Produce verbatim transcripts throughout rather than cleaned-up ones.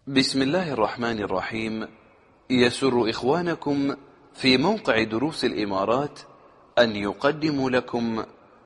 بسم الله الرحمن الرحيم. يسر إخوانكم في موقع دروس الإمارات أن يقدموا لكم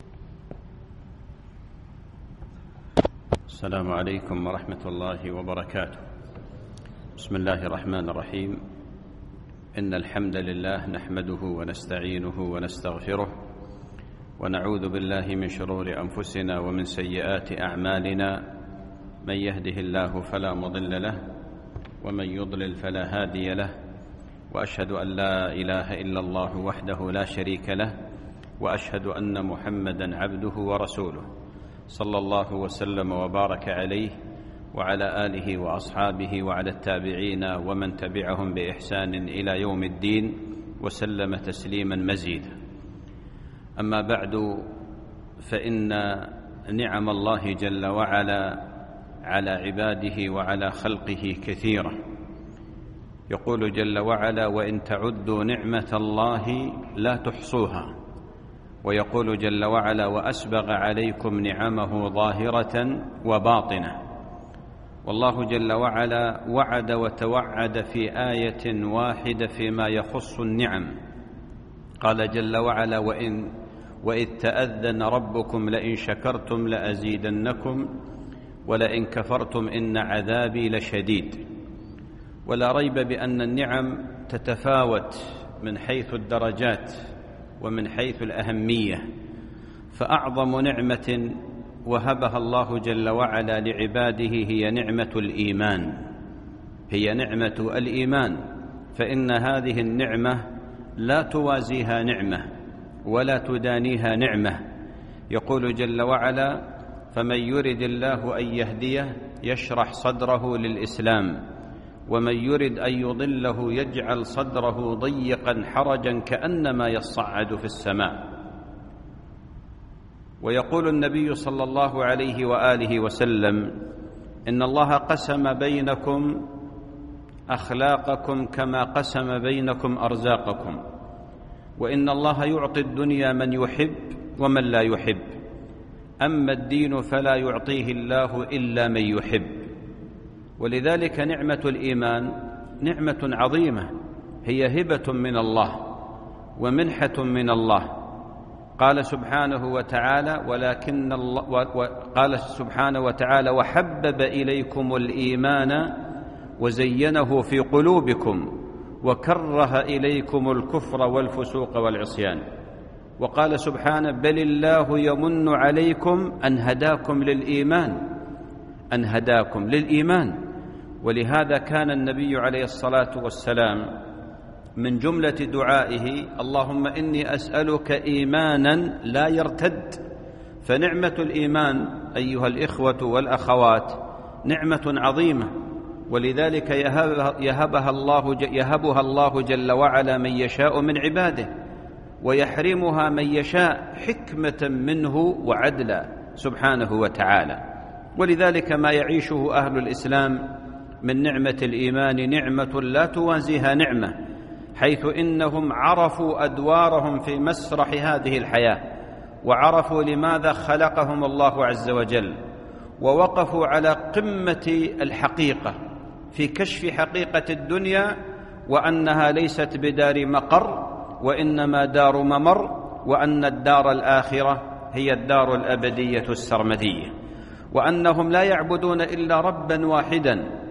السلام عليكم ورحمة الله وبركاته. بسم الله الرحمن الرحيم. إن الحمد لله نحمده ونستعينه ونستغفره ونعوذ بالله من شرور أنفسنا ومن سيئات أعمالنا. من يهده الله فلا مضل له ومن يضلل فلا هادي له، وأشهد أن لا إله إلا الله وحده لا شريك له، وأشهد أن محمدا عبده ورسوله صلى الله وسلم وبارك عليه وعلى آله وأصحابه وعلى التابعين ومن تبعهم بإحسان إلى يوم الدين وسلم تسليما مزيدا. أما بعد، فإن نعم الله جل وعلا على عباده وعلى خلقه كثيرة. يقول جل وعلا: وإن تعدوا نعمة الله لا تحصوها. ويقول جل وعلا: وأسبغ عليكم نعمه ظاهرة وباطنة. والله جل وعلا وعد وتوعد في آية واحدة فيما يخص النعم. قال جل وعلا: وإن وإذ تأذن ربكم لئن شكرتم لأزيدنكم ولئن كفرتم إن عذابي لشديد. ولا ريب بأن النعم تتفاوت من حيث الدرجات ومن حيث الأهمية، فأعظم نعمة وهبها الله جل وعلا لعباده هي نعمة الإيمان هي نعمة الإيمان فإن هذه النعمة لا توازيها نعمة ولا تدانيها نعمة. يقول جل وعلا: فمن يرد الله أن يهديه يشرح صدره للإسلام ومن يرد أن يضله يجعل صدره ضيقا حرجا كأنما يصعد في السماء. ويقول النبي صلى الله عليه وآله وسلم: إن الله قسم بينكم أخلاقكم كما قسم بينكم أرزاقكم، وإن الله يعطي الدنيا من يحب ومن لا يحب، أما الدين فلا يعطيه الله إلا من يحب. ولذلك نعمة الإيمان نعمة عظيمة، هي هبة من الله ومنحة من الله. قال سبحانه وتعالى: ولكن الله قال سبحانه وتعالى: وحبب إليكم الإيمان وزينه في قلوبكم وكره إليكم الكفر والفسوق والعصيان. وقال سبحانه: بل الله يمن عليكم أن هداكم للإيمان أن هداكم للإيمان. ولهذا كان النبي عليه الصلاة والسلام من جملة دعائه: اللهم إني أسألك إيمانا لا يرتد. فنعمة الإيمان أيها الإخوة والأخوات نعمة عظيمة، ولذلك يهبها الله يهبها الله جل وعلا من يشاء من عباده، ويحرمها من يشاء حكمة منه وعدلا سبحانه وتعالى. ولذلك ما يعيشه أهل الإسلام من نعمة الإيمان نعمة لا توازيها نعمة، حيث إنهم عرفوا أدوارهم في مسرح هذه الحياة، وعرفوا لماذا خلقهم الله عز وجل، ووقفوا على قمة الحقيقة في كشف حقيقة الدنيا، وأنها ليست بدار مقر وإنما دار ممر، وأن الدار الآخرة هي الدار الأبدية السرمدية، وأنهم لا يعبدون إلا ربا واحدا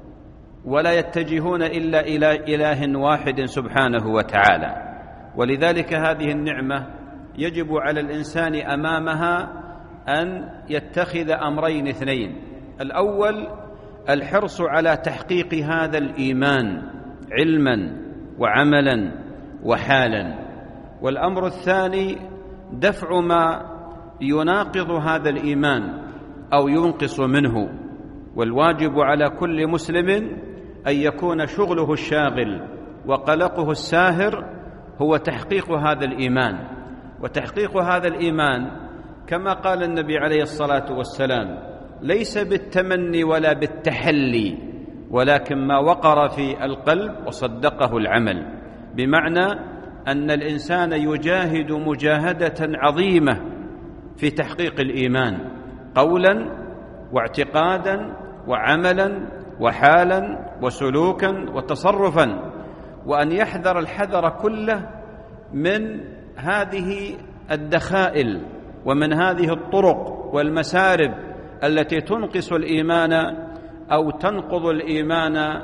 ولا يتجهون إلا إلى إله واحد سبحانه وتعالى. ولذلك هذه النعمة يجب على الإنسان أمامها أن يتخذ أمرين اثنين: الأول الحرص على تحقيق هذا الإيمان علما وعملا وحالا، والأمر الثاني دفع ما يناقض هذا الإيمان أو ينقص منه. والواجب على كل مسلم أن يكون شغله الشاغل وقلقه الساهر هو تحقيق هذا الإيمان. وتحقيق هذا الإيمان كما قال النبي عليه الصلاة والسلام ليس بالتمني ولا بالتحلي، ولكن ما وقر في القلب وصدقه العمل، بمعنى أن الإنسان يجاهد مجاهدة عظيمة في تحقيق الإيمان قولا واعتقادا وعملا وحالا وسلوكا وتصرفا، وأن يحذر الحذر كله من هذه الدخائل ومن هذه الطرق والمسارب التي تنقص الإيمان أو تنقض الإيمان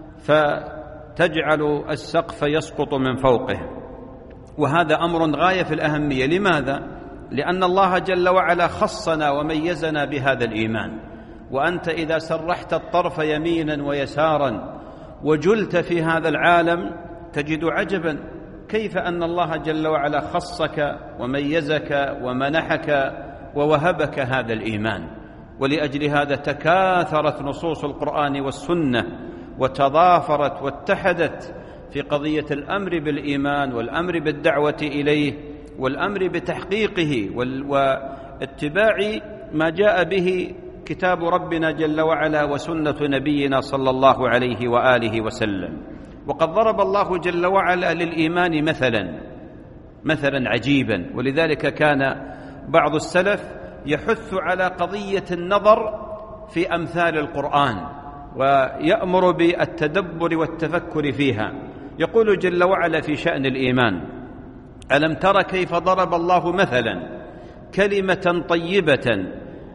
فتجعل السقف يسقط من فوقه. وهذا أمر غاية في الأهمية. لماذا؟ لأن الله جل وعلا خصنا وميزنا بهذا الإيمان. وأنت إذا سرحت الطرف يمينا ويسارا وجلت في هذا العالم تجد عجبا كيف أن الله جل وعلا خصك وميزك ومنحك ووهبك هذا الإيمان. ولأجل هذا تكاثرت نصوص القرآن والسنة وتضافرت واتحدت في قضية الأمر بالإيمان والأمر بالدعوة إليه والأمر بتحقيقه واتباع ما جاء به كتاب ربنا جل وعلا وسنة نبينا صلى الله عليه وآله وسلم. وقد ضرب الله جل وعلا للإيمان مثلا مثلا عجيبا، ولذلك كان بعض السلف يحث على قضية النظر في أمثال القرآن ويأمر بالتدبر والتفكر فيها. يقول جل وعلا في شأن الإيمان: ألم تر كيف ضرب الله مثلا كلمة طيبة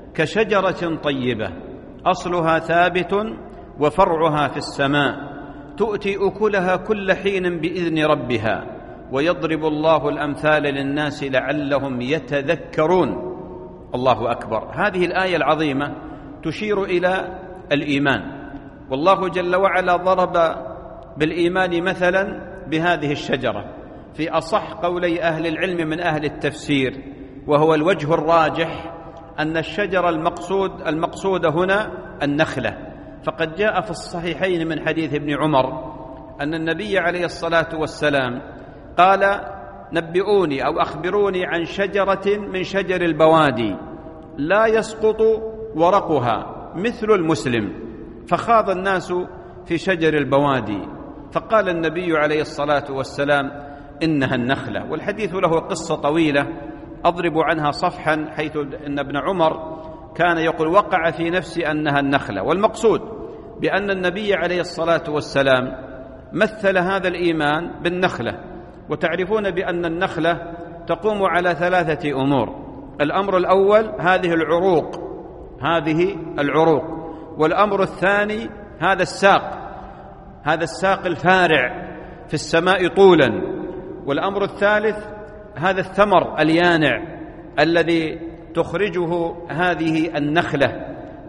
كشجرة طيبة أصلها ثابت وفرعها في السماء تؤتي أكلها كل حين بإذن ربها ويضرب الله الأمثال للناس لعلهم يتذكرون. الله أكبر. هذه الآية العظيمة تشير إلى الإيمان، والله جل وعلا ضرب بالإيمان مثلا بهذه الشجرة في أصح قولي أهل العلم من أهل التفسير، وهو الوجه الراجح أن الشجرة المقصود المقصود هنا النخلة. فقد جاء في الصحيحين من حديث ابن عمر أن النبي عليه الصلاة والسلام قال: نبئوني أو أخبروني عن شجرة من شجر البوادي لا يسقط ورقها مثل المسلم. فخاض الناس في شجر البوادي، فقال النبي عليه الصلاة والسلام: إنها النخلة. والحديث له قصة طويلة أضرب عنها صفحا، حيث أن ابن عمر كان يقول: وقع في نفسي أنها النخلة. والمقصود بأن النبي عليه الصلاة والسلام مثل هذا الإيمان بالنخلة. وتعرفون بأن النخلة تقوم على ثلاثة أمور: الأمر الأول هذه العروق هذه العروق والأمر الثاني هذا الساق هذا الساق الفارع في السماء طولا، والأمر الثالث هذا الثمر اليانع الذي تخرجه هذه النخلة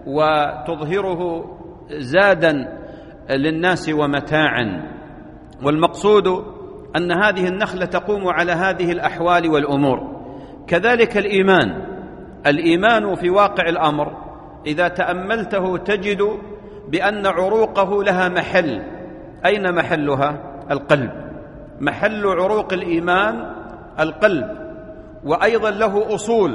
وتظهره زادا للناس ومتاعا. والمقصود أن هذه النخلة تقوم على هذه الأحوال والأمور. كذلك الإيمان الإيمان في واقع الأمر إذا تأملته تجد بأن عروقه لها محل. أين محلها؟ القلب. محل عروق الإيمان القلب. وأيضا له أصول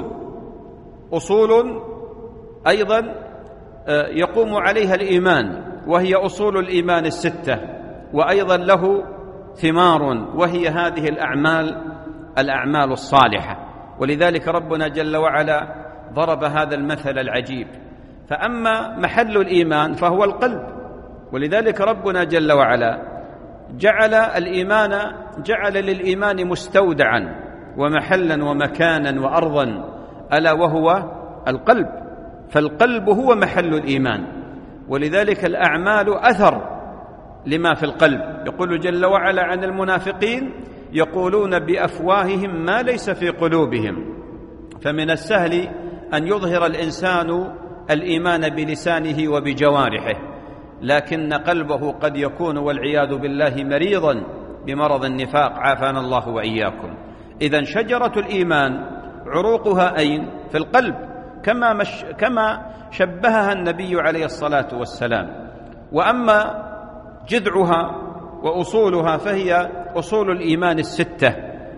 أصول أيضا يقوم عليها الإيمان، وهي أصول الإيمان الستة. وأيضا له ثمار، وهي هذه الأعمال الأعمال الصالحة. ولذلك ربنا جل وعلا ضرب هذا المثل العجيب. فأما محل الإيمان فهو القلب، ولذلك ربنا جل وعلا جعل الإيمان جعل للإيمان مستودعا ومحلا ومكانا وأرضا، ألا وهو القلب. فالقلب هو محل الإيمان، ولذلك الأعمال أثر لما في القلب. يقول جل وعلا عن المنافقين: يقولون بأفواههم ما ليس في قلوبهم. فمن السهل أن يظهر الإنسان الإيمان بلسانه وبجوارحه، لكن قلبه قد يكون والعياذ بالله مريضا بمرض النفاق، عافانا الله وإياكم. إذن شجرة الإيمان عروقها أين؟ في القلب، كما, مش كما شبهها النبي عليه الصلاة والسلام. وأما جذعها وأصولها فهي أصول الإيمان الستة.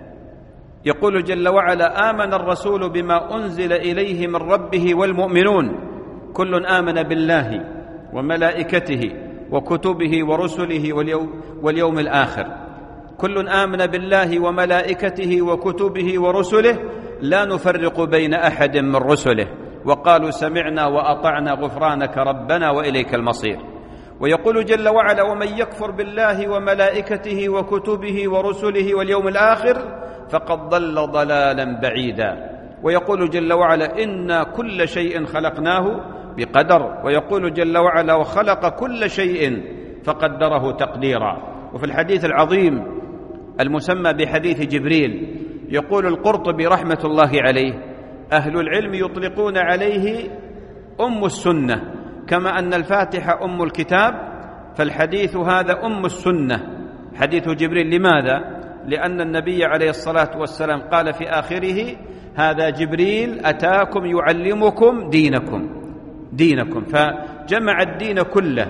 يقول جل وعلا: آمن الرسول بما أنزل إليه من ربه والمؤمنون كل آمن بالله وملائكته وكتبه ورسله واليوم, واليوم الآخر. كل آمن بالله وملائكته وكتبه ورسله لا نفرق بين أحد من رسله وقالوا سمعنا وأطعنا غفرانك ربنا وإليك المصير. ويقول جل وعلا: ومن يكفر بالله وملائكته وكتبه ورسله واليوم الآخر فقد ضل ضلالا بعيدا. ويقول جل وعلا: إنا كل شيء خلقناه بقدر. ويقول جل وعلا: وخلق كل شيء فقدره تقديرا. وفي الحديث العظيم المسمى بحديث جبريل يقول القرطبي رحمة الله عليه: أهل العلم يطلقون عليه أم السنة، كما أن الفاتحة أم الكتاب، فالحديث هذا أم السنة، حديث جبريل. لماذا؟ لأن النبي عليه الصلاة والسلام قال في آخره: هذا جبريل أتاكم يعلمكم دينكم دينكم فجمع الدين كله.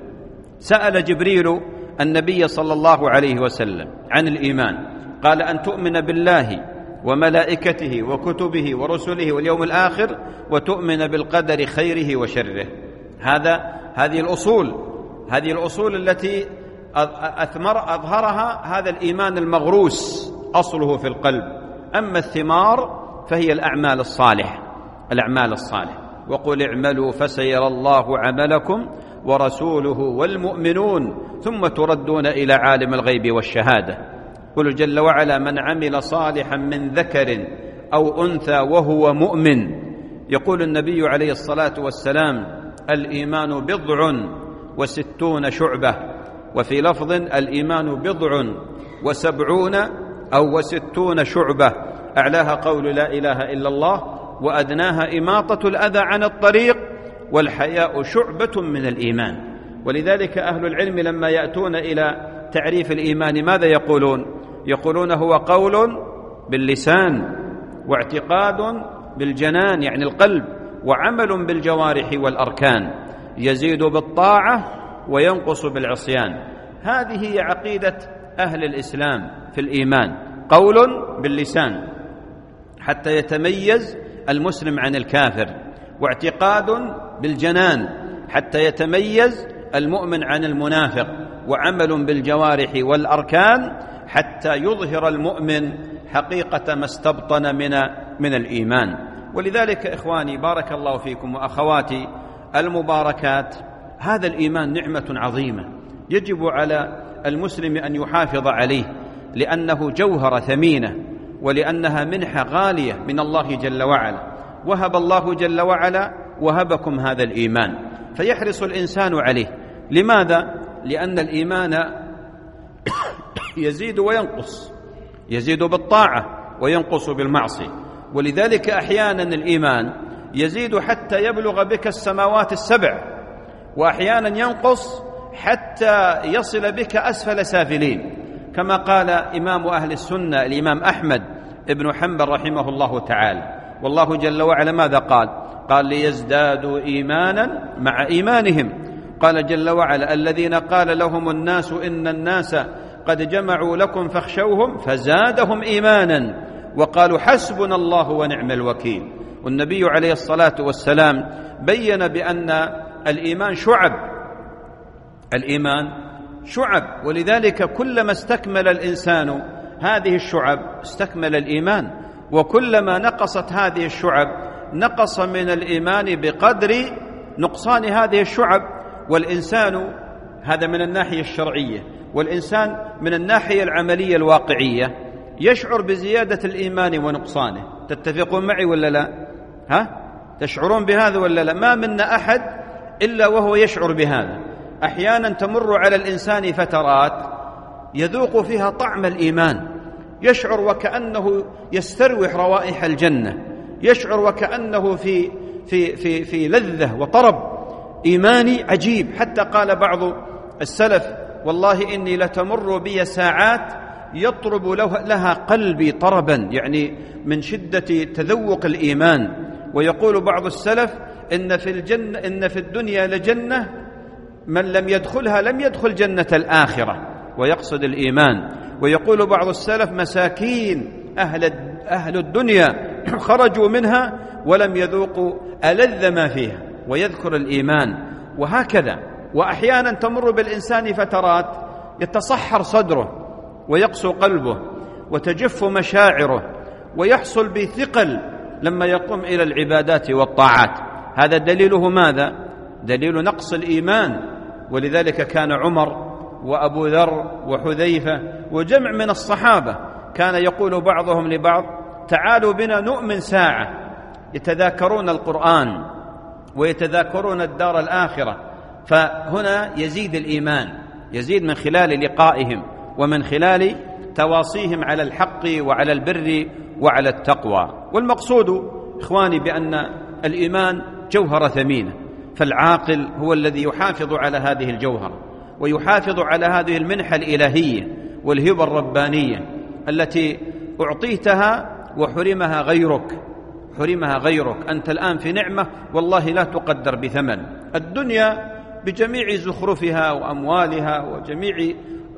سأل جبريل النبي صلى الله عليه وسلم عن الإيمان، قال: أن تؤمن بالله وملائكته وكتبه ورسله واليوم الآخر وتؤمن بالقدر خيره وشره. هذا هذه الأصول هذه الأصول التي أثمر أظهرها هذا الإيمان المغروس، أصله في القلب. أما الثمار فهي الأعمال الصالحة الأعمال الصالحة وقل اعملوا فسيرى الله عملكم ورسوله والمؤمنون ثم تردون إلى عالم الغيب والشهادة. قل جل وعلا: من عمل صالحا من ذكر أو أنثى وهو مؤمن. يقول النبي عليه الصلاة والسلام: الإيمان بضع وستون شعبة. وفي لفظ: الإيمان بضع وسبعون أو وستون شعبة، أعلاها قول لا إله إلا الله، وأدناها إماطة الأذى عن الطريق، والحياء شعبة من الإيمان. ولذلك أهل العلم لما يأتون إلى تعريف الإيمان ماذا يقولون؟ يقولون: هو قول باللسان، واعتقاد بالجنان يعني القلب، وعمل بالجوارح والأركان، يزيد بالطاعة وينقص بالعصيان. هذه هي عقيدة أهل الإسلام في الإيمان: قول باللسان حتى يتميز المسلم عن الكافر، واعتقاد بالجنان حتى يتميز المؤمن عن المنافق، وعمل بالجوارح والأركان حتى يظهر المؤمن حقيقة ما استبطن من من الإيمان. ولذلك إخواني بارك الله فيكم وأخواتي المباركات، هذا الإيمان نعمة عظيمة يجب على المسلم أن يحافظ عليه، لأنه جوهرة ثمينة، ولأنها منحة غالية من الله جل وعلا. وهب الله جل وعلا وهبكم هذا الإيمان، فيحرص الإنسان عليه. لماذا؟ لأن الإيمان يزيد وينقص، يزيد بالطاعة وينقص بالمعصية. ولذلك أحيانا الإيمان يزيد حتى يبلغ بك السماوات السبع، وأحيانا ينقص حتى يصل بك أسفل سافلين، كما قال إمام أهل السنة الإمام أحمد ابن حنبل رحمه الله تعالى. والله جل وعلا ماذا قال؟ قال: ليزدادوا إيمانا مع إيمانهم. قال جل وعلا: الذين قال لهم الناس إن الناس قد جمعوا لكم فاخشوهم فزادهم إيمانا وقالوا حسبنا الله ونعم الوكيل. والنبي عليه الصلاة والسلام بين بأن الإيمان شعب الإيمان شعب ولذلك كلما استكمل الإنسان هذه الشعب استكمل الإيمان، وكلما نقصت هذه الشعب نقص من الإيمان بقدر نقصان هذه الشعب. والإنسان هذا من الناحية الشرعية، والإنسان من الناحية العملية الواقعية يشعر بزيادة الإيمان ونقصانه. تتفقون معي ولا لا؟ ها؟ تشعرون بهذا ولا لا؟ ما منا أحد إلا وهو يشعر بهذا. أحيانا تمر على الإنسان فترات يذوق فيها طعم الإيمان، يشعر وكأنه يستروح روائح الجنة، يشعر وكأنه في في في في لذة وطرب إيماني عجيب. حتى قال بعض السلف: والله إني لتمر بي ساعات يطرب لها قلبي طربا، يعني من شدة تذوق الإيمان. ويقول بعض السلف: إن في الجنة إن في الدنيا لجنة من لم يدخلها لم يدخل جنة الآخرة، ويقصد الإيمان. ويقول بعض السلف: مساكين أهل أهل الدنيا خرجوا منها ولم يذوقوا ألذ ما فيها، ويذكر الإيمان. وهكذا. وأحيانا تمر بالإنسان فترات يتصحر صدره ويقسو قلبه وتجف مشاعره ويحصل بثقل لما يقوم إلى العبادات والطاعات. هذا دليله ماذا؟ دليل نقص الإيمان ولذلك كان عمر وأبو ذر وحذيفة وجمع من الصحابة كان يقول بعضهم لبعض: تعالوا بنا نؤمن ساعة. يتذاكرون القرآن ويتذاكرون الدار الآخرة، فهنا يزيد الإيمان، يزيد من خلال لقائهم ومن خلال تواصيهم على الحق وعلى البر وعلى التقوى. والمقصود إخواني بأن الإيمان جوهرة ثمينة، فالعاقل هو الذي يحافظ على هذه الجوهرة ويحافظ على هذه المنحة الإلهية والهبة الربانية التي أعطيتها وحرمها غيرك، حرمها غيرك. أنت الآن في نعمة والله لا تقدر بثمن. الدنيا بجميع زخرفها وأموالها وجميع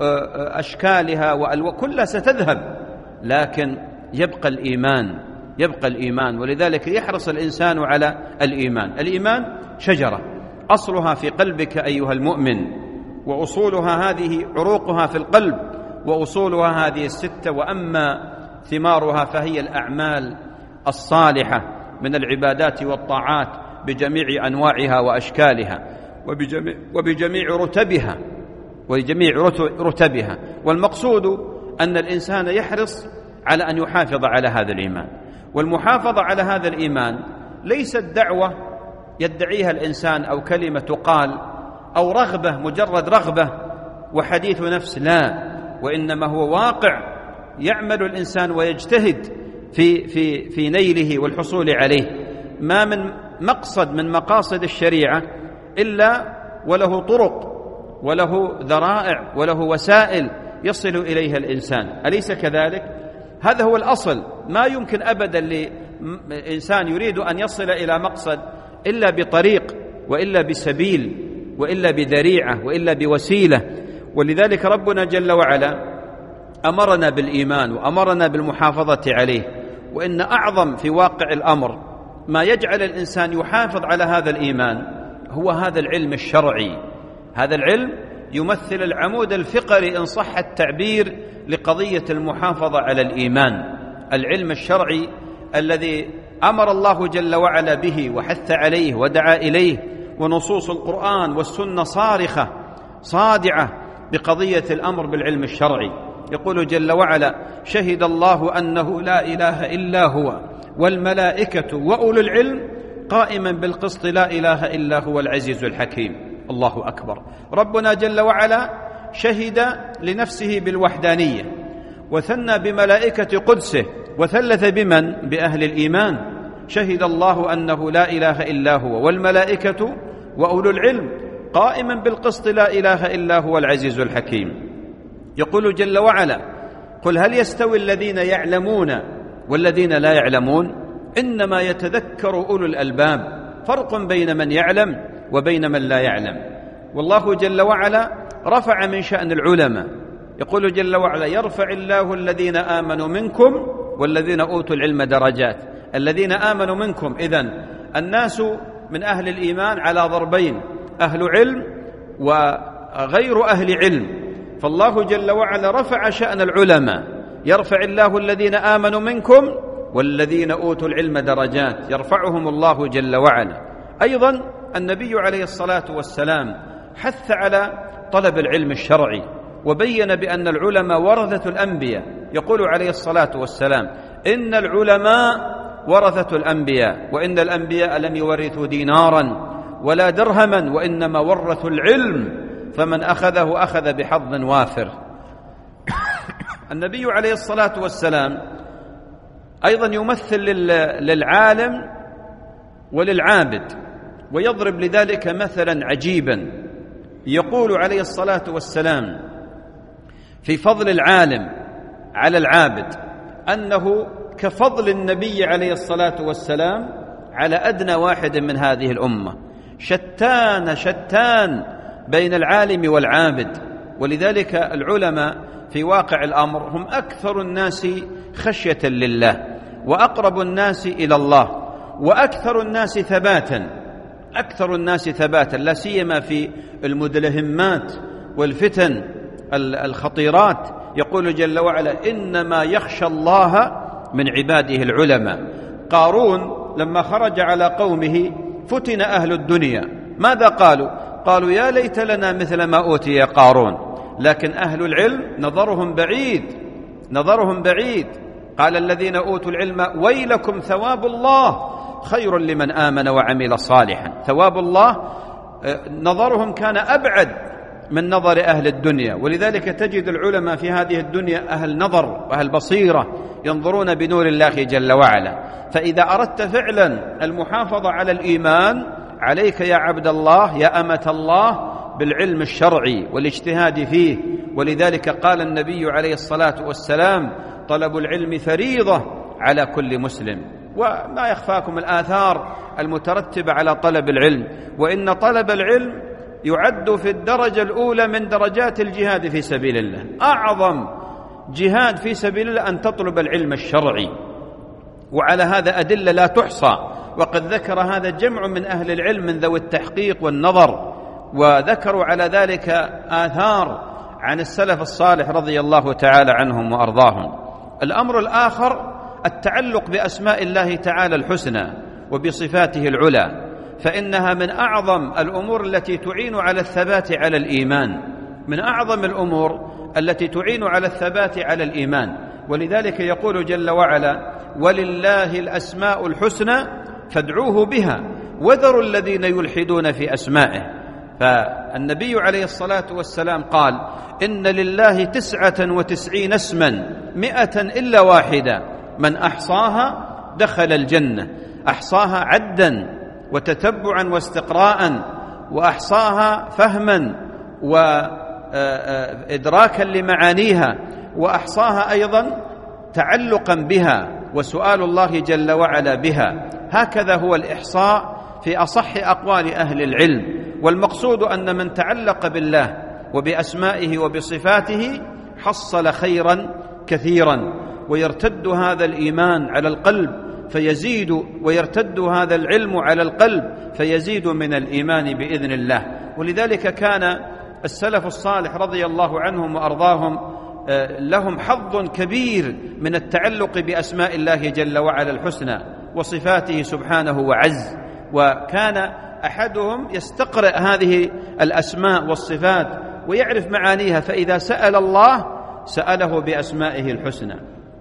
أشكالها وكلها ستذهب، لكن يبقى الإيمان، يبقى الإيمان. ولذلك يحرص الإنسان على الإيمان. الإيمان شجرة أصلها في قلبك أيها المؤمن، وأصولها هذه عروقها في القلب، وأصولها هذه الستة، وأما ثمارها فهي الأعمال الصالحة من العبادات والطاعات بجميع أنواعها وأشكالها وبجميع, وبجميع رتبها وبجميع رتبها. والمقصود أن الإنسان يحرص على أن يحافظ على هذا الإيمان. والمحافظة على هذا الإيمان ليست دعوة يدعيها الإنسان أو كلمة تقال أو رغبة، مجرد رغبة وحديث نفس، لا، وإنما هو واقع يعمل الإنسان ويجتهد في, في, في نيله والحصول عليه. ما من مقصد من مقاصد الشريعة إلا وله طرق وله ذرائع وله وسائل يصل إليها الإنسان، أليس كذلك؟ هذا هو الأصل. ما يمكن أبدا لإنسان يريد أن يصل إلى مقصد إلا بطريق وإلا بسبيل وإلا بذريعة وإلا بوسيلة. ولذلك ربنا جل وعلا أمرنا بالإيمان وأمرنا بالمحافظة عليه. وإن أعظم في واقع الأمر ما يجعل الإنسان يحافظ على هذا الإيمان هو هذا العلم الشرعي. هذا العلم يمثل العمود الفقري إن صح التعبير لقضية المحافظة على الإيمان. العلم الشرعي الذي أمر الله جل وعلا به وحث عليه ودعا إليه، ونصوص القرآن والسنة صارخة صادعة بقضية الأمر بالعلم الشرعي. يقول جل وعلا: شهد الله أنه لا إله إلا هو والملائكة وأولو العلم قائما بالقسط لا إله إلا هو العزيز الحكيم. الله أكبر. ربنا جل وعلا شهد لنفسه بالوحدانية، وثنى بملائكة قدسه، وثلث بمن؟ بأهل الإيمان. شهد الله أنه لا إله إلا هو والملائكة وأولو العلم قائما بالقسط لا إله إلا هو العزيز الحكيم. يقول جل وعلا: قل هل يستوي الذين يعلمون والذين لا يعلمون إنما يتذكر أولو الألباب. فرق بين من يعلم وبين من لا يعلم. والله جل وعلا رفع من شأن العلماء. يقول جل وعلا: يرفع الله الذين آمنوا منكم والذين أوتوا العلم درجات. الذين آمنوا منكم، إذن الناس من أهل الإيمان على ضربين: أهل علم وغير أهل علم. فالله جل وعلا رفع شأن العلماء. يرفع الله الذين آمنوا منكم والذين أوتوا العلم درجات، يرفعهم الله جل وعلا. أيضا النبي عليه الصلاة والسلام حث على طلب العلم الشرعي، وبين بأن العلماء ورثة الأنبياء. يقول عليه الصلاة والسلام: إن العلماء ورثة الأنبياء، وإن الأنبياء لم يورثوا دينارا ولا درهما وإنما ورثوا العلم، فمن أخذه أخذ بحظ وافر. النبي عليه الصلاة والسلام أيضا يمثل للعالم وللعابد، ويضرب لذلك مثلا عجيبا. يقول عليه الصلاة والسلام في فضل العالم على العابد أنه كفضل النبي عليه الصلاة والسلام على أدنى واحد من هذه الأمة. شتان شتان بين العالم والعابد. ولذلك العلماء في واقع الأمر هم أكثر الناس خشية لله، وأقرب الناس إلى الله، وأكثر الناس ثباتا، أكثر الناس ثباتا، لا سيما في المدلهمات والفتن الخطيرات. يقول جل وعلا: إنما يخشى الله من عباده العلماء. قارون لما خرج على قومه فتن أهل الدنيا، ماذا قالوا؟ قالوا يا ليت لنا مثل ما أوتي قارون. لكن أهل العلم نظرهم بعيد، نظرهم بعيد. قال الذين أوتوا العلم ويلكم ثواب الله خير لمن آمن وعمل صالحا. ثواب الله نظرهم كان أبعد من نظر أهل الدنيا، ولذلك تجد العلماء في هذه الدنيا أهل نظر وأهل بصيرة ينظرون بنور الله جل وعلا. فإذا أردت فعلا المحافظة على الإيمان عليك يا عبد الله يا أمة الله بالعلم الشرعي والاجتهاد فيه. ولذلك قال النبي عليه الصلاة والسلام طلب العلم فريضة على كل مسلم. وما يخفاكم الآثار المترتبة على طلب العلم، وإن طلب العلم يعد في الدرجة الأولى من درجات الجهاد في سبيل الله. أعظم جهاد في سبيل الله أن تطلب العلم الشرعي، وعلى هذا أدلة لا تحصى، وقد ذكر هذا جمع من أهل العلم من ذوي التحقيق والنظر، وذكروا على ذلك آثار عن السلف الصالح رضي الله تعالى عنهم وأرضاهم. الأمر الآخر التعلق بأسماء الله تعالى الحسنى وبصفاته العلى، فإنها من أعظم الأمور التي تعين على الثبات على الإيمان، من أعظم الأمور التي تعين على الثبات على الإيمان. ولذلك يقول جل وعلا ولله الأسماء الحسنى فادعوه بها وذروا الذين يلحدون في أسمائه. فالنبي عليه الصلاة والسلام قال إن لله تسعة وتسعين اسما مئة إلا واحدة من أحصاها دخل الجنة. أحصاها عدا وتتبعا واستقراء، وأحصاها فهما وإدراكا لمعانيها، وأحصاها أيضا تعلقا بها وسؤال الله جل وعلا بها. هكذا هو الإحصاء في أصح أقوال أهل العلم. والمقصود أن من تعلق بالله وبأسمائه وبصفاته حصل خيرا كثيرا، ويرتد هذا الإيمان على القلب فيزيد، ويرتد هذا العلم على القلب فيزيد من الإيمان بإذن الله. ولذلك كان السلف الصالح رضي الله عنهم وأرضاهم لهم حظ كبير من التعلق بأسماء الله جل وعلا الحسنى وصفاته سبحانه وعز. وكان أحدهم يستقرأ هذه الأسماء والصفات ويعرف معانيها، فإذا سأل الله سأله بأسمائه الحسنى،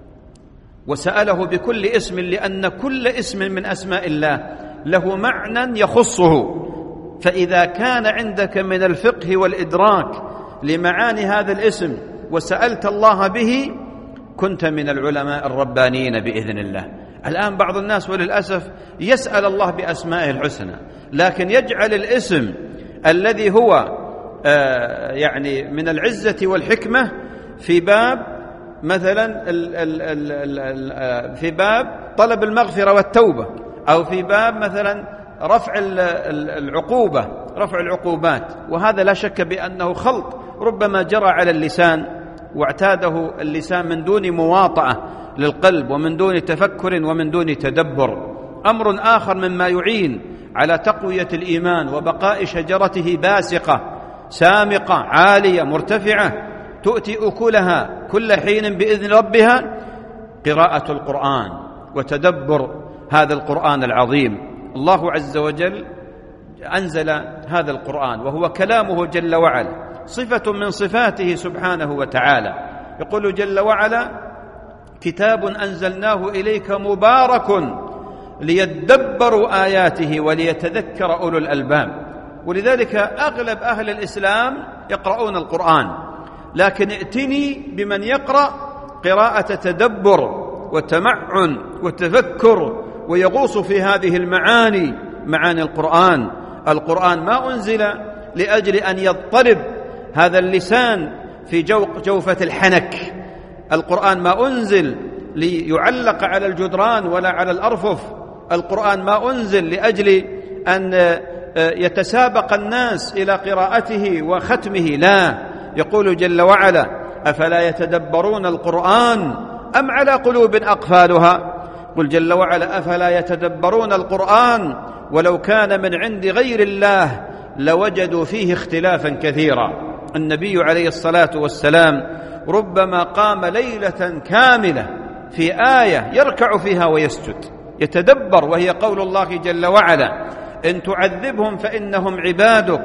وسأله بكل اسم، لأن كل اسم من أسماء الله له معنى يخصه. فإذا كان عندك من الفقه والإدراك لمعاني هذا الاسم وسألت الله به كنت من العلماء الربانيين بإذن الله. الآن بعض الناس وللأسف يسأل الله بأسمائه الحسنى، لكن يجعل الاسم الذي هو آه يعني من العزة والحكمة في باب مثلا ال ال ال ال ال في باب طلب المغفرة والتوبة، أو في باب مثلا رفع العقوبة، رفع العقوبات. وهذا لا شك بأنه خلط ربما جرى على اللسان واعتاده اللسان من دون مواطأة للقلب ومن دون تفكر ومن دون تدبر. أمر آخر مما يعين على تقوية الإيمان وبقاء شجرته باسقة سامقة عالية مرتفعة تؤتي أكلها كل حين بإذن ربها قراءة القرآن وتدبر هذا القرآن العظيم. الله عز وجل أنزل هذا القرآن وهو كلامه جل وعلا، صفة من صفاته سبحانه وتعالى. يقول جل وعلا كتاب أنزلناه إليك مبارك ليدبروا آياته وليتذكر أولو الألباب. ولذلك أغلب أهل الإسلام يقرؤون القرآن، لكن ائتني بمن يقرأ قراءة تدبر وتمعن وتفكر ويغوص في هذه المعاني، معاني القرآن. القرآن ما أنزل لأجل أن يضطرب هذا اللسان في جوفة الحنك. القرآن ما أنزل ليعلق على الجدران ولا على الأرفف. القرآن ما أنزل لأجل أن يتسابق الناس إلى قراءته وختمه، لا. يقول جل وعلا أفلا يتدبرون القرآن أم على قلوب أقفالها. قل جل وعلا أفلا يتدبرون القرآن ولو كان من عند غير الله لوجدوا فيه اختلافا كثيرا. النبي عليه الصلاة والسلام ربما قام ليلة كاملة في آية يركع فيها ويسجد يتدبر، وهي قول الله جل وعلا إن تعذبهم فإنهم عبادك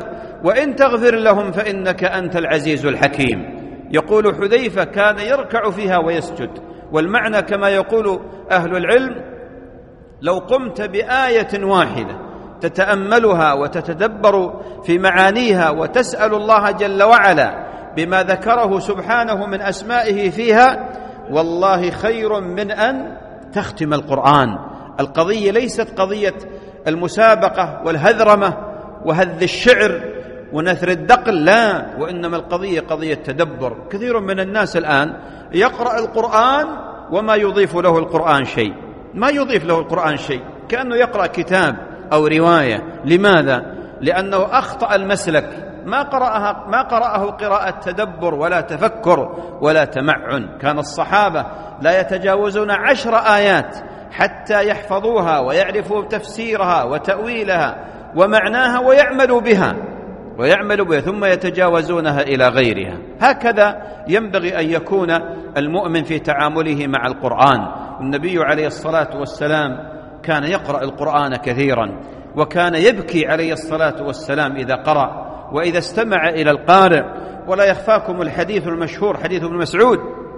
وإن تغفر لهم فإنك أنت العزيز الحكيم. يقول حذيفة كان يركع فيها ويسجد. والمعنى كما يقول أهل العلم: لو قمت بآية واحدة تتأملها وتتدبر في معانيها وتسأل الله جل وعلا بما ذكره سبحانه من أسمائه فيها، والله خير من أن تختم القرآن. القضية ليست قضية المسابقة والهذرمة وهذ الشعر ونثر الدقل، لا، وإنما القضية قضية تدبر. كثير من الناس الآن يقرأ القرآن وما يضيف له القرآن شيء، ما يضيف له القرآن شيء، كأنه يقرأ كتاب أو رواية. لماذا؟ لأنه أخطأ المسلك، ما قرأها ما قرأه قراءة تدبر ولا تفكر ولا تمعن. كان الصحابة لا يتجاوزون عشر آيات حتى يحفظوها ويعرفوا تفسيرها وتأويلها ومعناها ويعملوا بها ويعملوا بها ثم يتجاوزونها إلى غيرها. هكذا ينبغي أن يكون المؤمن في تعامله مع القرآن. النبي عليه الصلاة والسلام كان يقرأ القرآن كثيرا، وكان يبكي عليه الصلاة والسلام إذا قرأ وإذا استمع إلى القارئ. ولا يخفاكم الحديث المشهور حديث ابن مسعود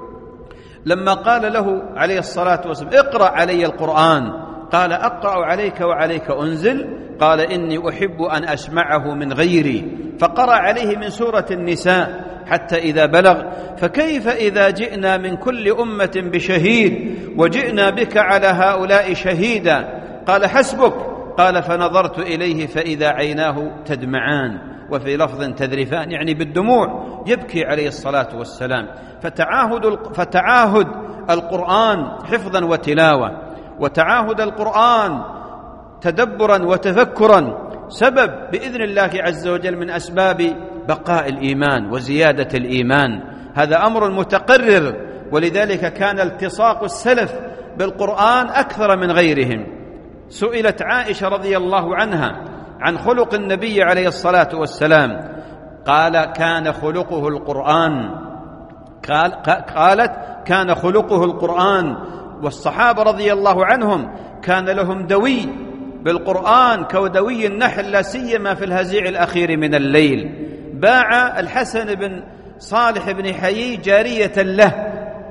لما قال له عليه الصلاة والسلام: اقرأ علي القرآن. قال: أقرأ عليك وعليك أنزل؟ قال: إني أحب أن أسمعه من غيري. فقرأ عليه من سورة النساء حتى إذا بلغ: فكيف إذا جئنا من كل أمة بشهيد وجئنا بك على هؤلاء شهيدا؟ قال: حسبك. قال: فنظرت إليه فإذا عيناه تدمعان، وفي لفظ تذرفان، يعني بالدموع، يبكي عليه الصلاة والسلام. فتعاهد فتعاهد القرآن حفظا وتلاوة، وتعاهد القرآن تدبرا وتفكرا سبب بإذن الله عز وجل من أسباب بقاء الإيمان وزيادة الإيمان. هذا أمر متقرر، ولذلك كان التصاق السلف بالقرآن أكثر من غيرهم. سئلت عائشة رضي الله عنها عن خلق النبي عليه الصلاة والسلام، قال: كان خلقه القرآن. قال قالت: كان خلقه القرآن. والصحابة رضي الله عنهم كان لهم دوي بالقرآن كودوي النحل، لا سيما في الهزيع الأخير من الليل. باع الحسن بن صالح بن حيي جارية له،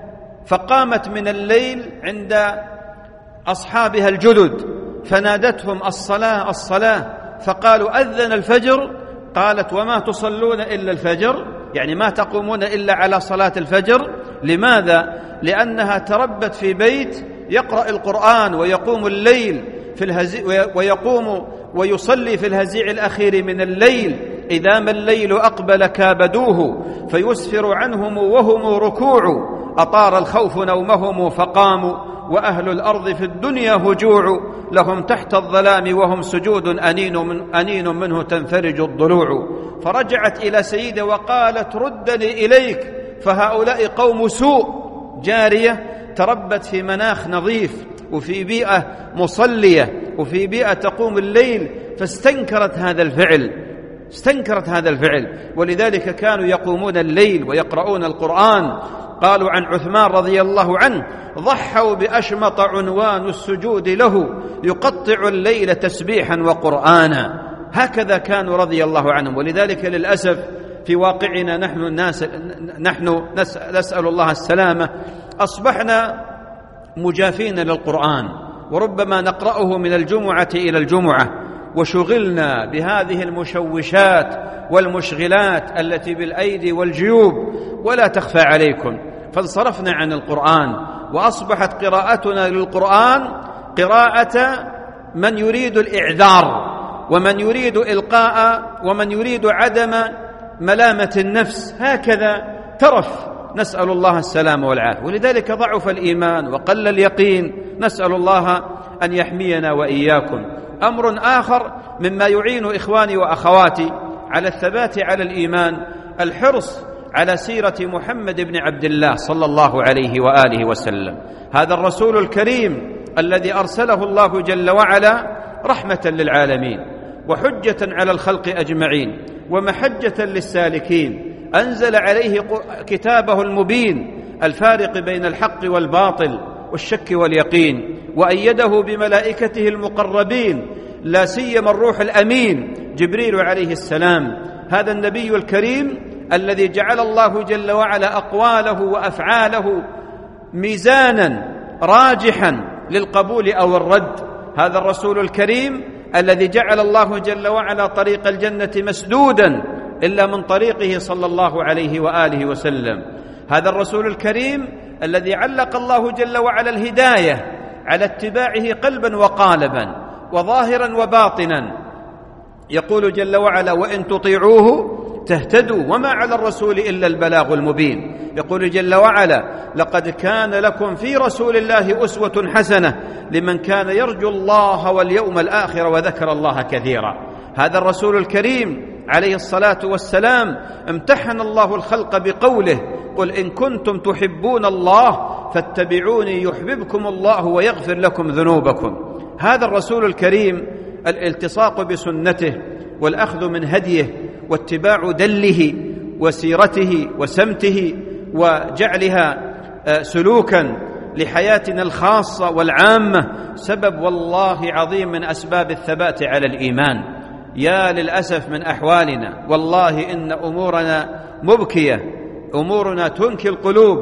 فقامت من الليل عند أصحابها الجدد فنادتهم: الصلاة الصلاة. فقالوا: أذن الفجر. قالت: وما تصلون إلا الفجر؟ يعني ما تقومون إلا على صلاة الفجر. لماذا؟ لأنها تربت في بيت يقرأ القرآن ويقوم الليل في الهزيع ويقوم ويصلي في الهزيع الأخير من الليل. إذا ما الليل أقبل كابدوه فيسفر عنهم وهم ركوع، أطار الخوف نومهم فقاموا، وأهل الأرض في الدنيا هجوع، لهم تحت الظلام وهم سجود أنين, من أنين منه تنفرج الضلوع. فرجعت إلى سيدة وقالت: ردني إليك، فهؤلاء قوم سوء. جارية تربت في مناخ نظيف وفي بيئة مصلية وفي بيئة تقوم الليل، فاستنكرت هذا الفعل استنكرت هذا الفعل ولذلك كانوا يقومون الليل ويقرؤون القرآن. قالوا عن عثمان رضي الله عنه: ضحوا بأشمط عنوان السجود له، يقطع الليل تسبيحا وقرآنا. هكذا كانوا رضي الله عنهم. ولذلك للأسف في واقعنا نحن الناس نحن نسأل الله السلامة، أصبحنا مجافين للقرآن، وربما نقرأه من الجمعة إلى الجمعة، وشغلنا بهذه المشوشات والمشغلات التي بالأيدي والجيوب ولا تخفى عليكم، فانصرفنا عن القرآن، وأصبحت قراءتنا للقرآن قراءة من يريد الإعذار ومن يريد إلقاء ومن يريد عدم ملامة النفس. هكذا ترف، نسأل الله السلام والعافية. ولذلك ضعف الإيمان وقل اليقين، نسأل الله أن يحمينا وإياكم. أمر آخر مما يعين إخواني وأخواتي على الثبات على الإيمان الحرص على سيرة محمد بن عبد الله صلى الله عليه وآله وسلم، هذا الرسول الكريم الذي أرسله الله جل وعلا رحمة للعالمين وحجة على الخلق أجمعين ومحجة للسالكين. أنزل عليه كتابه المبين الفارق بين الحق والباطل والشك واليقين، وأيده بملائكته المقربين، لا سيما الروح الأمين جبريل عليه السلام، هذا النبي الكريم الذي جعل الله جل وعلا أقواله وأفعاله ميزانا راجحا للقبول أو الرد. هذا الرسول الكريم الذي جعل الله جل وعلا طريق الجنة مسدودا إلا من طريقه صلى الله عليه وآله وسلم. هذا الرسول الكريم الذي علق الله جل وعلا الهداية على اتباعه قلبا وقالبا وظاهرا وباطنا. يقول جل وعلا: وإن تطيعوه تهتدوا وما على الرسول إلا البلاغ المبين. يقول جل وعلا: لقد كان لكم في رسول الله أسوة حسنة لمن كان يرجو الله واليوم الآخر وذكر الله كثيرا. هذا الرسول الكريم عليه الصلاة والسلام امتحن الله الخلق بقوله: قل إن كنتم تحبون الله فاتبعوني يحببكم الله ويغفر لكم ذنوبكم. هذا الرسول الكريم الالتصاق بسنته والأخذ من هديه واتباع دله وسيرته وسمته وجعلها سلوكا لحياتنا الخاصة والعامة سبب والله عظيم من أسباب الثبات على الإيمان. يا للأسف من أحوالنا، والله إن أمورنا مبكية، أمورنا تنكي القلوب،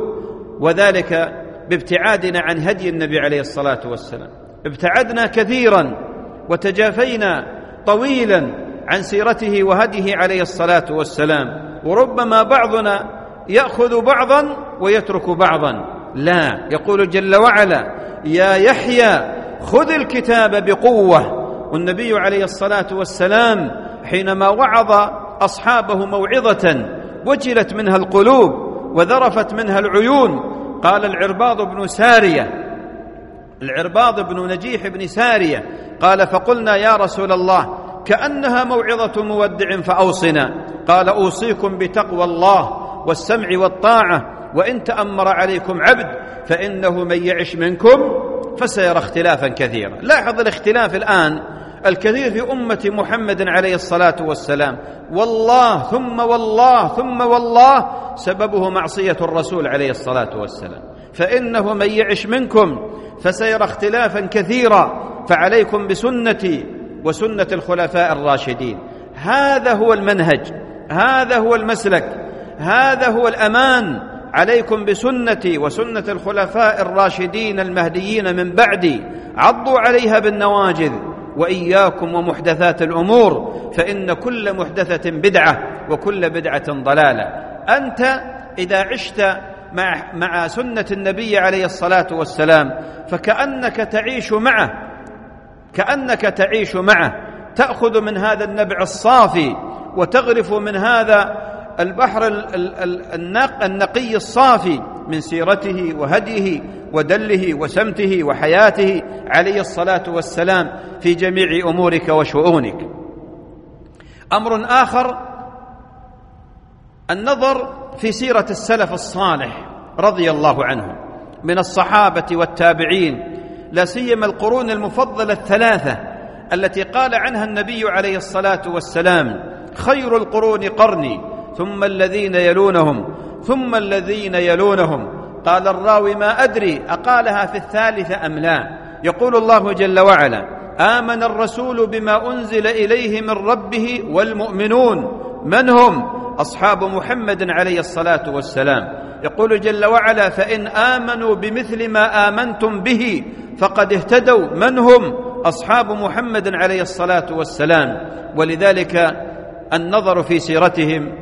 وذلك بابتعادنا عن هدي النبي عليه الصلاة والسلام. ابتعدنا كثيرا وتجافينا طويلا عن سيرته وهديه عليه الصلاة والسلام، وربما بعضنا يأخذ بعضا ويترك بعضا. لا، يقول جل وعلا: يا يحيى خذ الكتاب بقوة. والنبي عليه الصلاة والسلام حينما وعظ أصحابه موعظة وجلت منها القلوب وذرفت منها العيون، قال العرباض بن سارية العرباض بن نجيح بن سارية قال: فقلنا يا رسول الله كأنها موعظة مودع فأوصنا. قال: أوصيكم بتقوى الله والسمع والطاعة وإن تأمر عليكم عبد فإنه من يعش منكم فسيرى اختلافا كثيرا. لاحظ الاختلاف الآن الكثير في أمة محمد عليه الصلاة والسلام، والله ثم والله ثم والله سببه معصية الرسول عليه الصلاة والسلام. فإنه من يعش منكم فسيرى اختلافا كثيرا، فعليكم بسنتي وسنة الخلفاء الراشدين. هذا هو المنهج، هذا هو المسلك، هذا هو الأمان. عليكم بسنتي وسنة الخلفاء الراشدين المهديين من بعدي، عضوا عليها بالنواجذ، وإياكم ومحدثات الأمور فإن كل محدثة بدعة وكل بدعة ضلالة. أنت إذا عشت مع, مع سنة النبي عليه الصلاة والسلام فكأنك تعيش معه، كأنك تعيش معه، تأخذ من هذا النبع الصافي وتغرف من هذا البحر النقي الصافي من سيرته وهديه ودله وسمته وحياته عليه الصلاة والسلام في جميع أمورك وشؤونك. أمر آخر النظر في سيرة السلف الصالح رضي الله عنهم من الصحابة والتابعين، لا سيما القرون المفضلة الثلاثة التي قال عنها النبي عليه الصلاة والسلام: خير القرون قرني ثم الذين يلونهم ثم الذين يلونهم. قال الراوي: ما أدري أقالها في الثالثة أم لا. يقول الله جل وعلا: آمن الرسول بما أنزل إليه من ربه والمؤمنون. من هم؟ أصحاب محمد عليه الصلاة والسلام. يقول جل وعلا: فإن آمنوا بمثل ما آمنتم به فقد اهتدوا. من هم؟ أصحاب محمد عليه الصلاة والسلام. ولذلك النظر في سيرتهم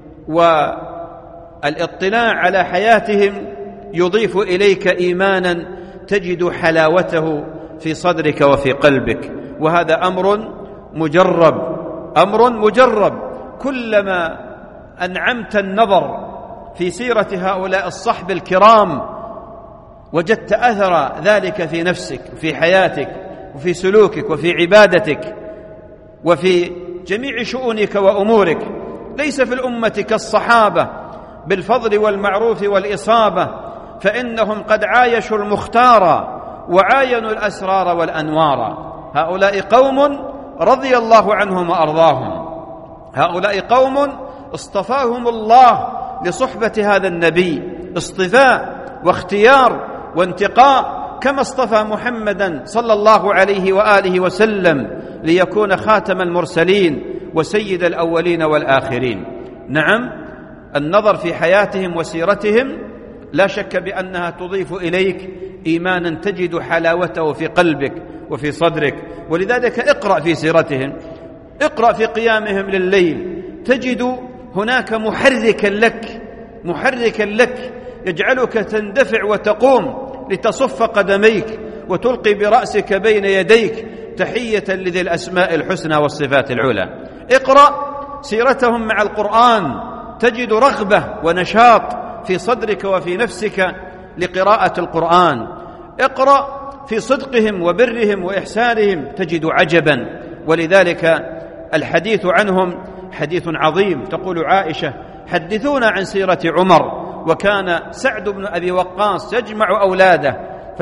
والاطلاع على حياتهم يضيف إليك إيمانا تجد حلاوته في صدرك وفي قلبك، وهذا أمر مجرب، أمر مجرب. كلما أنعمت النظر في سيرة هؤلاء الصحب الكرام وجدت أثر ذلك في نفسك وفي حياتك وفي سلوكك وفي عبادتك وفي جميع شؤونك وأمورك. ليس في الأمة كالصحابة بالفضل والمعروف والإصابة، فإنهم قد عايشوا المختار وعاينوا الأسرار والأنوار. هؤلاء قوم رضي الله عنهم وأرضاهم، هؤلاء قوم اصطفاهم الله لصحبة هذا النبي اصطفاء واختيار وانتقاء، كما اصطفى محمدا صلى الله عليه وآله وسلم ليكون خاتم المرسلين وسيد الأولين والآخرين. نعم، النظر في حياتهم وسيرتهم لا شك بأنها تضيف إليك إيمانا تجد حلاوته في قلبك وفي صدرك. ولذلك اقرأ في سيرتهم، اقرأ في قيامهم لليل، تجد هناك محركا لك محركا لك يجعلك تندفع وتقوم لتصف قدميك وتلقي برأسك بين يديك تحية لذي الأسماء الحسنى والصفات العلى. اقرأ سيرتهم مع القرآن، تجد رغبة ونشاط في صدرك وفي نفسك لقراءة القرآن. اقرأ في صدقهم وبرهم وإحسانهم، تجد عجبا. ولذلك الحديث عنهم حديث عظيم. تقول عائشة: حدثونا عن سيرة عمر. وكان سعد بن أبي وقاص يجمع أولاده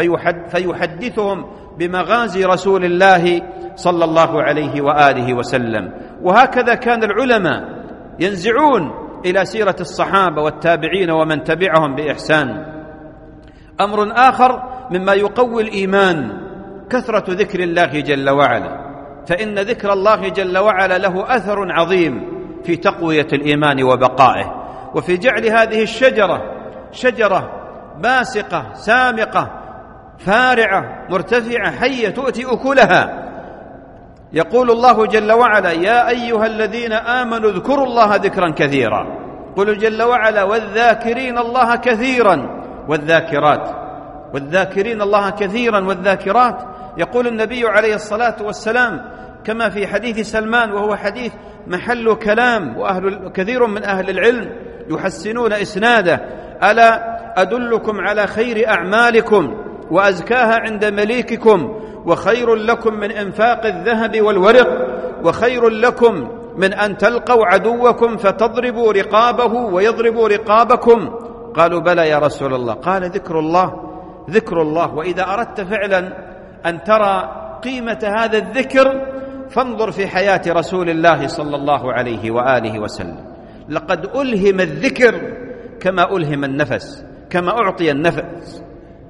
فيحدثهم بمغازي رسول الله صلى الله عليه وآله وسلم. وهكذا كان العلماء ينزعون إلى سيرة الصحابة والتابعين ومن تبعهم بإحسان. أمر آخر مما يقوي الإيمان كثرة ذكر الله جل وعلا، فإن ذكر الله جل وعلا له أثر عظيم في تقوية الإيمان وبقائه، وفي جعل هذه الشجرة شجرة باسقة سامقة فارعة مرتفعة حية تؤتي أكلها. يقول الله جل وعلا: يا أيها الذين آمنوا اذكروا الله ذكرا كثيرا. قل جل وعلا: والذاكرين الله كثيرا والذاكرات والذاكرين الله كثيرا والذاكرات. يقول النبي عليه الصلاة والسلام كما في حديث سلمان، وهو حديث محل كلام وأهل كثير من أهل العلم يحسنون إسناده: ألا أدلكم على خير أعمالكم وأزكاها عند مليككم، وخير لكم من إنفاق الذهب والورق، وخير لكم من أن تلقوا عدوكم فتضربوا رقابه ويضربوا رقابكم. قالوا: بلى يا رسول الله. قال: ذكر الله ذكر الله. وإذا أردت فعلا أن ترى قيمة هذا الذكر فانظر في حياة رسول الله صلى الله عليه وآله وسلم. لقد ألهم الذكر كما ألهم النفس، كما أعطي النفس.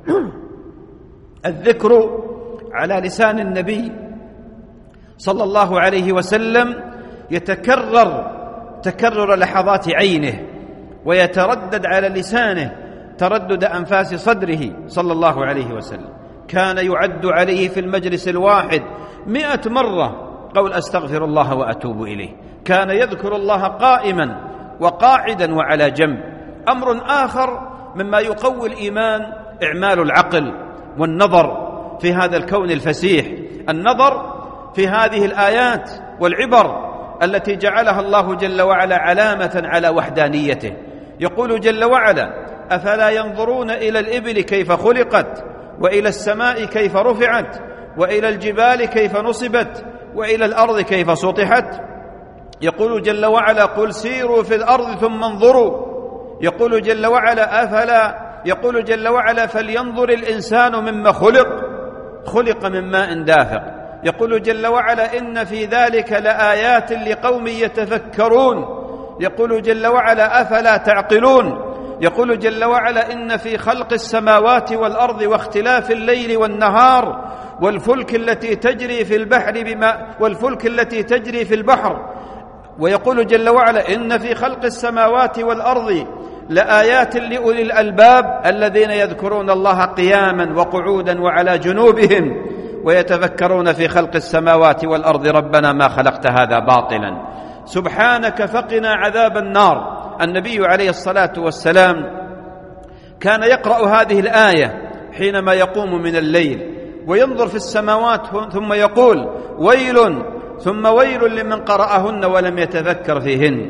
الذكر على لسان النبي صلى الله عليه وسلم يتكرر تكرر لحظات عينه، ويتردد على لسانه تردد أنفاس صدره صلى الله عليه وسلم. كان يعد عليه في المجلس الواحد مئة مرة قول: أستغفر الله وأتوب إليه. كان يذكر الله قائما وقاعدا وعلى جنب. أمر آخر مما يقوي الإيمان إعمال العقل والنظر في هذا الكون الفسيح، النظر في هذه الآيات والعبر التي جعلها الله جل وعلا علامة على وحدانيته. يقول جل وعلا: أفلا ينظرون إلى الإبل كيف خلقت، وإلى السماء كيف رفعت، وإلى الجبال كيف نصبت، وإلى الأرض كيف سطحت. يقول جل وعلا: قل سيروا في الأرض ثم انظروا. يقول جل وعلا: أفلا يقول جل وعلا: فلينظر الإنسان مما خلق، خلق من ماء دافق. يقول جل وعلا: إن في ذلك لآيات لقوم يتفكرون. يقول جل وعلا: أفلا تعقلون. يقول جل وعلا: إن في خلق السماوات والأرض واختلاف الليل والنهار والفلك التي تجري في البحر بما والفلك التي تجري في البحر. ويقول جل وعلا: إن في خلق السماوات والأرض لآيات لأولي الألباب الذين يذكرون الله قياما وقعودا وعلى جنوبهم ويتفكرون في خلق السماوات والأرض ربنا ما خلقت هذا باطلا سبحانك فقنا عذاب النار. النبي عليه الصلاة والسلام كان يقرأ هذه الآية حينما يقوم من الليل وينظر في السماوات ثم يقول: ويل ثم ويل لمن قرأهن ولم يتفكر فيهن.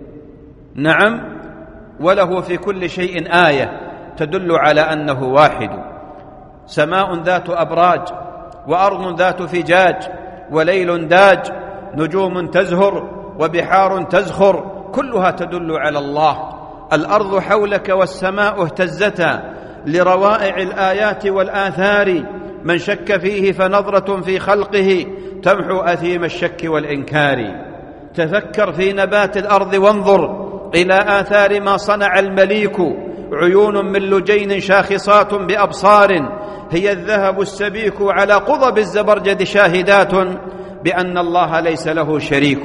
نعم، وله في كل شيء آية تدل على أنه واحد. سماء ذات أبراج، وأرض ذات فجاج، وليل داج، نجوم تزهر، وبحار تزخر، كلها تدل على الله. الأرض حولك والسماء اهتزتا لروائع الآيات والآثار، من شك فيه فنظرة في خلقه تمحو أثيم الشك والإنكار. تفكر في نبات الأرض وانظر إلى آثار ما صنع المليك، عيون من لجين شاخصات بأبصار، هي الذهب السبيك على قضب الزبرجد شاهدات بأن الله ليس له شريك.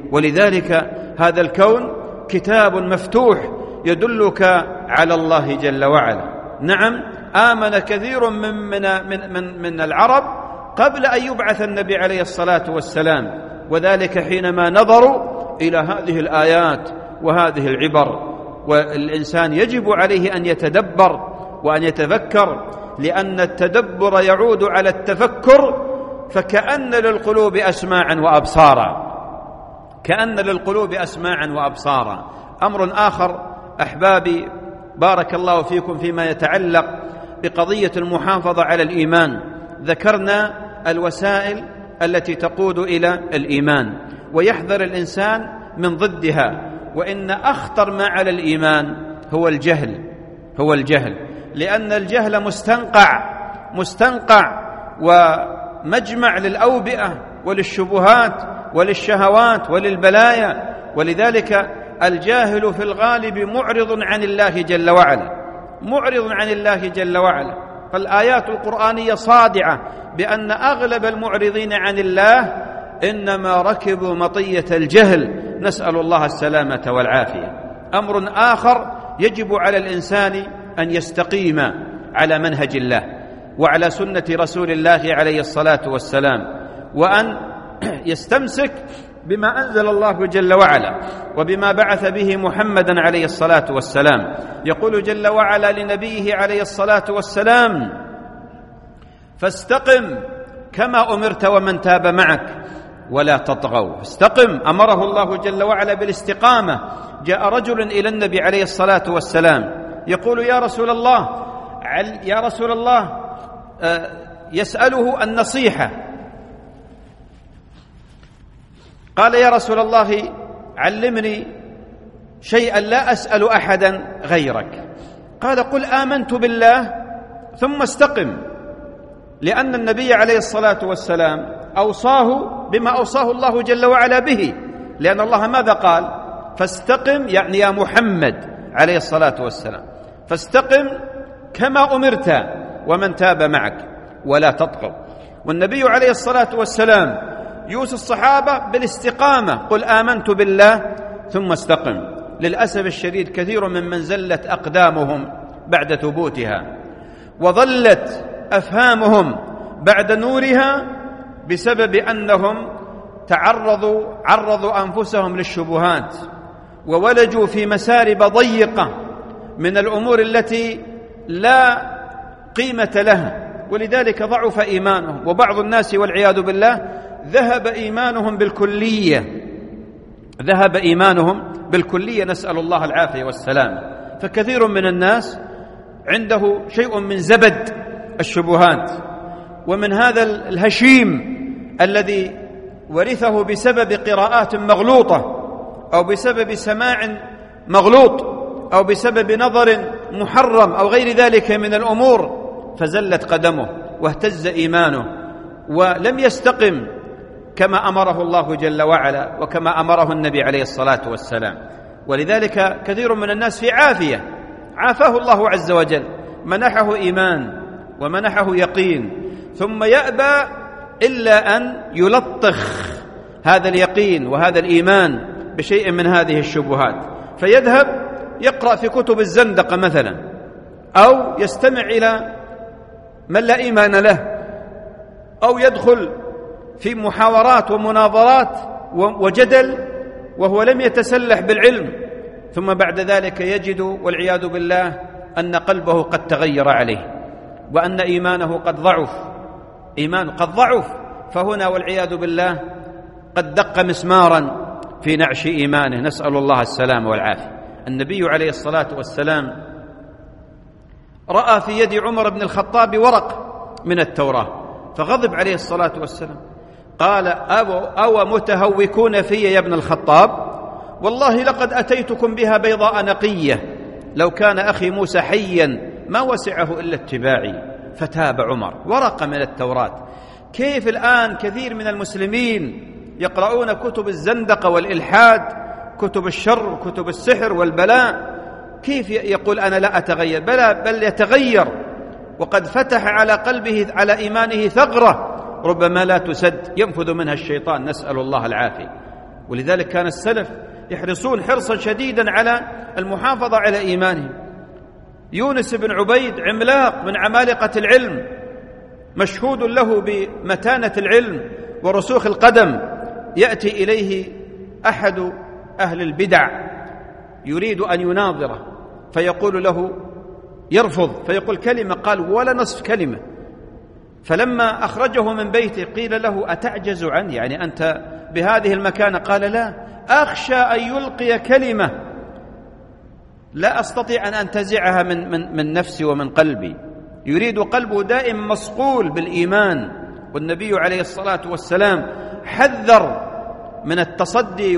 ولذلك هذا الكون كتاب مفتوح يدلك على الله جل وعلا. نعم، آمن كثير من, من, من, من, من العرب قبل أن يبعث النبي عليه الصلاة والسلام، وذلك حينما نظروا إلى هذه الآيات وهذه العبر. والإنسان يجب عليه أن يتدبر وأن يتفكر، لأن التدبر يعود على التفكر، فكأن للقلوب أسماعا وأبصارا، كأن للقلوب أسماعا وأبصارا. أمر آخر أحبابي بارك الله فيكم فيما يتعلق بقضية المحافظة على الإيمان. ذكرنا الوسائل التي تقود إلى الإيمان، ويحذر الإنسان من ضدها. وإن أخطر ما على الإيمان هو الجهل، هو الجهل، لأن الجهل مستنقع مستنقع ومجمع للأوبئة وللشبهات وللشهوات وللبلايا. ولذلك الجاهل في الغالب معرض عن الله جل وعلا، معرض عن الله جل وعلا. فالآيات القرآنية صادعة بأن أغلب المعرضين عن الله إنما ركبوا مطية الجهل، نسأل الله السلامة والعافية. أمر آخر يجب على الإنسان أن يستقيم على منهج الله وعلى سنة رسول الله عليه الصلاة والسلام، وأن يستمسك بما أنزل الله جل وعلا وبما بعث به محمدا عليه الصلاة والسلام. يقول جل وعلا لنبيه عليه الصلاة والسلام: فاستقم كما أمرت ومن تاب معك ولا تطغوا. استقم، أمره الله جل وعلا بالاستقامة. جاء رجل إلى النبي عليه الصلاة والسلام يقول: يا رسول الله يا رسول الله يسأله النصيحة. قال: يا رسول الله علمني شيئا لا أسأل أحدا غيرك. قال: قل آمنت بالله ثم استقم، لأن النبي عليه الصلاة والسلام أوصاه بما أوصاه الله جل وعلا به، لأن الله ماذا قال؟ فاستقم، يعني يا محمد عليه الصلاة والسلام، فاستقم كما أمرت ومن تاب معك ولا تطغوا. والنبي عليه الصلاة والسلام يوصي الصحابة بالاستقامة: قل آمنت بالله ثم استقم. للأسف الشديد كثير ممن زلت أقدامهم بعد ثبوتها وظلت أفهامهم بعد نورها بسبب أنهم تعرضوا عرضوا أنفسهم للشبهات وولجوا في مسارب ضيقة من الأمور التي لا قيمة لها، ولذلك ضعف إيمانهم. وبعض الناس والعياذ بالله ذهب إيمانهم بالكلية، ذهب إيمانهم بالكلية، نسأل الله العافية والسلام. فكثير من الناس عنده شيء من زبد الشبهات ومن هذا الهشيم الذي ورثه بسبب قراءات مغلوطة أو بسبب سماع مغلوط أو بسبب نظر محرم أو غير ذلك من الأمور، فزلت قدمه واهتز إيمانه ولم يستقم كما أمره الله جل وعلا وكما أمره النبي عليه الصلاة والسلام. ولذلك كثير من الناس في عافية عافاه الله عز وجل، منحه إيمان ومنحه يقين، ثم يأبى إلا أن يلطخ هذا اليقين وهذا الإيمان بشيء من هذه الشبهات، فيذهب يقرأ في كتب الزندقة مثلا، أو يستمع إلى من لا إيمان له، أو يدخل في محاورات ومناظرات وجدل وهو لم يتسلح بالعلم، ثم بعد ذلك يجد والعياذ بالله أن قلبه قد تغير عليه وأن إيمانه قد ضعف، إيمانه قد ضعف، فهنا والعياذ بالله قد دق مسمارا في نعش إيمانه، نسأل الله السلامة والعافية. النبي عليه الصلاة والسلام رأى في يد عمر بن الخطاب ورق من التوراة فغضب عليه الصلاة والسلام، قال: أو, أو متهوكون في يا ابن الخطاب، والله لقد أتيتكم بها بيضاء نقية، لو كان أخي موسى حيا ما وسعه إلا اتباعي. فتاب عمر، ورقة من التوراة. كيف الآن كثير من المسلمين يقرؤون كتب الزندقة والإلحاد، كتب الشر، كتب السحر والبلاء، كيف يقول أنا لا أتغير؟ بل, بل يتغير، وقد فتح على قلبه على إيمانه ثغرة ربما لا تسد، ينفذ منها الشيطان، نسأل الله العافية. ولذلك كان السلف يحرصون حرصا شديدا على المحافظة على إيمانهم. يونس بن عبيد عملاق من عمالقة العلم، مشهود له بمتانة العلم ورسوخ القدم، يأتي إليه أحد أهل البدع يريد أن يناظره، فيقول له يرفض، فيقول كلمة، قال ولا نصف كلمة. فلما أخرجه من بيته قيل له أتعجز عنه، يعني أنت بهذه المكانة؟ قال لا، أخشى أن يلقي كلمة لا أستطيع أن أنتزعها من, من, من نفسي ومن قلبي. يريد قلبه دائما مصقول بالإيمان. والنبي عليه الصلاة والسلام حذر من التصدي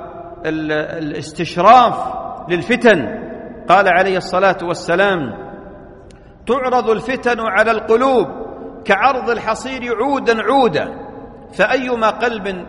والاستشراف للفتن. قال عليه الصلاة والسلام تعرض الفتن على القلوب كعرض الحصير عودا عودا، فأيما قلب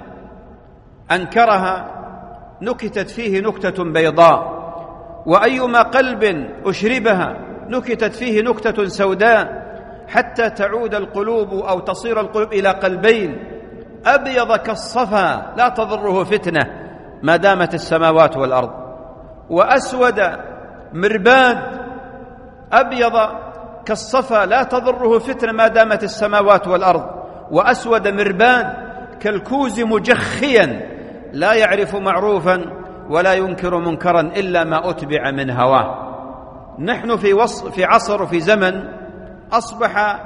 أنكرها نكتت فيه نكتة بيضاء، وأيما قلب أشربها نكتت فيه نكتة سوداء، حتى تعود القلوب أو تصير القلوب إلى قلبين أبيض كالصفا لا تضره فتنة ما دامت السماوات والأرض، وأسود مرباد أبيض كالصفا لا تضره فتنة ما دامت السماوات والأرض، وأسود مرباد كالكوز مجخيا لا يعرف معروفا ولا ينكر منكرا إلا ما أتبع من هواه. نحن في, وص... في عصر وفي زمن أصبح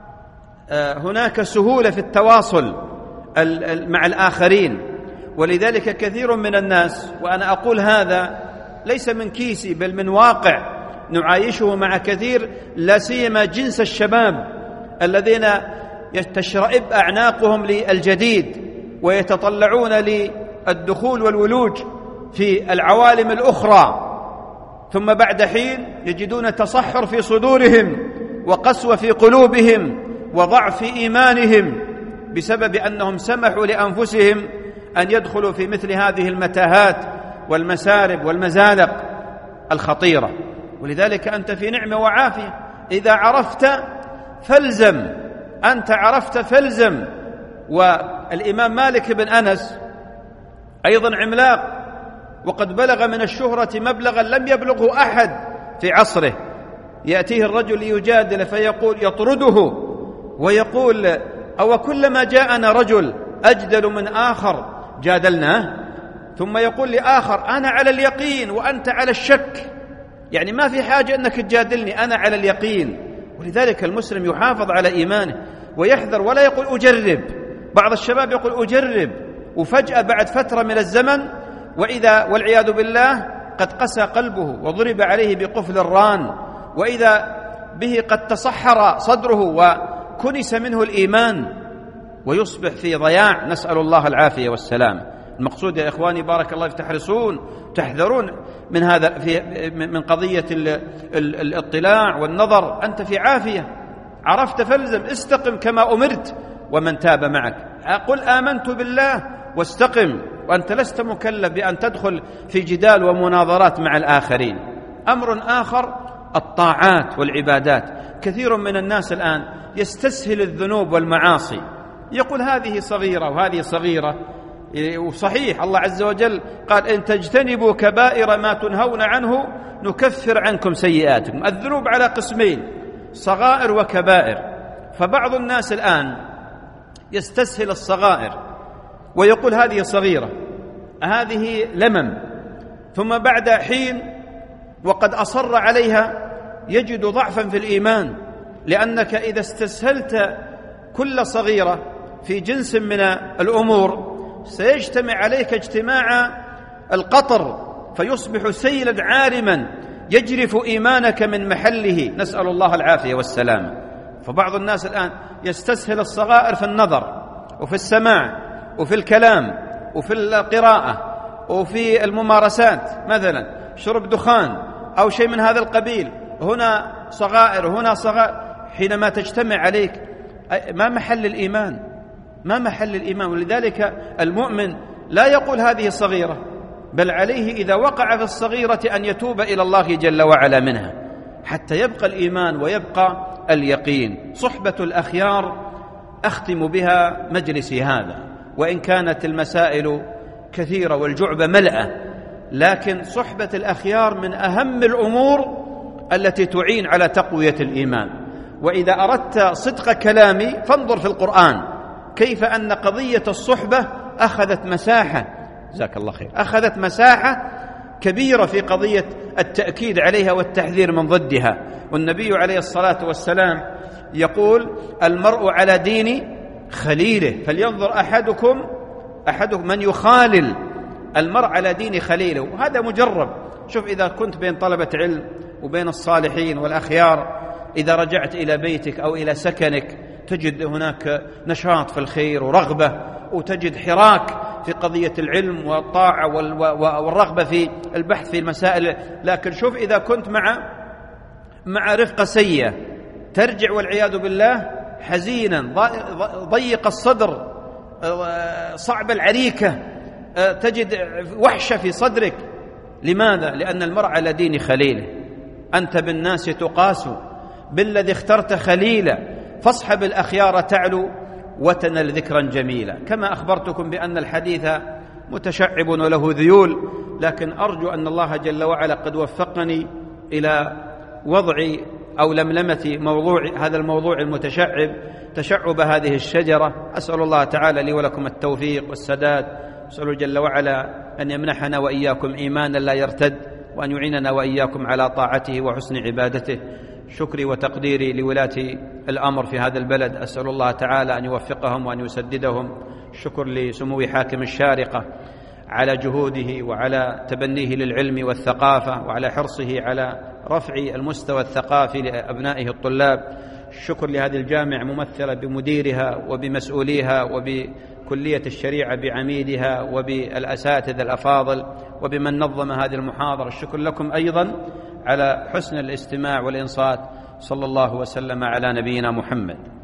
هناك سهولة في التواصل مع الآخرين، ولذلك كثير من الناس، وأنا أقول هذا ليس من كيسي بل من واقع نعايشه مع كثير، لا سيما جنس الشباب الذين تشرئب أعناقهم للجديد ويتطلعون للدخول والولوج في العوالم الأخرى، ثم بعد حين يجدون تصحر في صدورهم وقسوة في قلوبهم وضعف إيمانهم بسبب أنهم سمحوا لأنفسهم أن يدخلوا في مثل هذه المتاهات والمسارب والمزالق الخطيرة. ولذلك أنت في نعمة وعافية، إذا عرفت فالزم، أنت عرفت فالزم. والإمام مالك بن أنس أيضا عملاق، وقد بلغ من الشهرة مبلغا لم يبلغه أحد في عصره. يأتيه الرجل ليجادل فيقول يطرده ويقول أو كلما جاءنا رجل أجدل من آخر جادلناه، ثم يقول لآخر أنا على اليقين وأنت على الشك، يعني ما في حاجة أنك تجادلني، أنا على اليقين. ولذلك المسلم يحافظ على إيمانه ويحذر ولا يقول أجرب. بعض الشباب يقول أجرب، وفجأة بعد فترة من الزمن وإذا والعياذ بالله قد قسى قلبه وضرب عليه بقفل الران، وإذا به قد تصحر صدره وكنس منه الإيمان ويصبح في ضياع، نسأل الله العافية والسلام. المقصود يا إخواني بارك الله تحرصون تحذرون من هذا في من قضية الاطلاع والنظر. أنت في عافية، عرفت فالزم، استقم كما أمرت ومن تاب معك. قل آمنت بالله واستقم، وأنت لست مكلف بأن تدخل في جدال ومناظرات مع الآخرين. أمر آخر الطاعات والعبادات. كثير من الناس الآن يستسهل الذنوب والمعاصي، يقول هذه صغيرة وهذه صغيرة. وصحيح الله عز وجل قال إن تجتنبوا كبائر ما تنهون عنه نكفر عنكم سيئاتكم. الذنوب على قسمين، صغائر وكبائر. فبعض الناس الآن يستسهل الصغائر ويقول هذه صغيرة، هذه لمم، ثم بعد حين وقد أصر عليها يجد ضعفا في الإيمان، لأنك إذا استسهلت كل صغيرة في جنس من الأمور سيجتمع عليك اجتماع القطر فيصبح سيلا عارما يجرف إيمانك من محله، نسأل الله العافية والسلام. فبعض الناس الآن يستسهل الصغائر في النظر وفي السماع وفي الكلام وفي القراءة وفي الممارسات، مثلا شرب دخان أو شيء من هذا القبيل، هنا صغائر هنا صغائر. حينما تجتمع عليك ما محل الإيمان؟ ما محل الإيمان؟ ولذلك المؤمن لا يقول هذه صغيرة، بل عليه إذا وقع في الصغيرة أن يتوب إلى الله جل وعلا منها حتى يبقى الإيمان ويبقى اليقين. صحبة الأخيار أختم بها مجلسي هذا، وإن كانت المسائل كثيرة والجعبة ملأة، لكن صحبة الأخيار من أهم الأمور التي تعين على تقوية الإيمان. وإذا أردت صدق كلامي فانظر في القرآن كيف أن قضية الصحبة أخذت مساحة، جزاك الله خير، أخذت مساحة كبيرة في قضية التأكيد عليها والتحذير من ضدها. والنبي عليه الصلاة والسلام يقول: المرء على دين خليله فلينظر أحدكم أحدكم من يخالل. المرء على دين خليله، وهذا مجرب. شوف، إذا كنت بين طلبة علم وبين الصالحين والأخيار، إذا رجعت إلى بيتك أو إلى سكنك تجد هناك نشاط في الخير ورغبة، وتجد حراك في قضية العلم والطاعة والرغبة في البحث في المسائل. لكن شوف، إذا كنت مع مع رفقة سيئة ترجع والعياذ بالله حزينا ضيق الصدر صعب العريكة، تجد وحشة في صدرك. لماذا؟ لأن المرء على دين خليله. أنت بالناس تقاس، بالذي اخترت خليلا، فاصحب الأخيار تعلو وتنل ذكرا جميلا. كما أخبرتكم بأن الحديث متشعب وله ذيول، لكن أرجو أن الله جل وعلا قد وفقني إلى وضع أو لملمة موضوع هذا الموضوع المتشعب، تشعب هذه الشجرة. أسأل الله تعالى لي ولكم التوفيق والسداد، أسأل جل وعلا أن يمنحنا وإياكم إيمانا لا يرتد، وأن يعيننا وإياكم على طاعته وحسن عبادته. شكري وتقديري لولاة الأمر في هذا البلد، أسأل الله تعالى أن يوفقهم وأن يسددهم. شكر لسمو حاكم الشارقة على جهوده وعلى تبنيه للعلم والثقافة وعلى حرصه على رفع المستوى الثقافي لأبنائه الطلاب. الشكر لهذه الجامعة ممثلة بمديرها وبمسؤوليها وبكلية الشريعة بعميدها وبالأساتذة الأفاضل وبمن نظم هذه المحاضرة. الشكر لكم أيضا على حسن الاستماع والإنصات. صلى الله وسلم على نبينا محمد.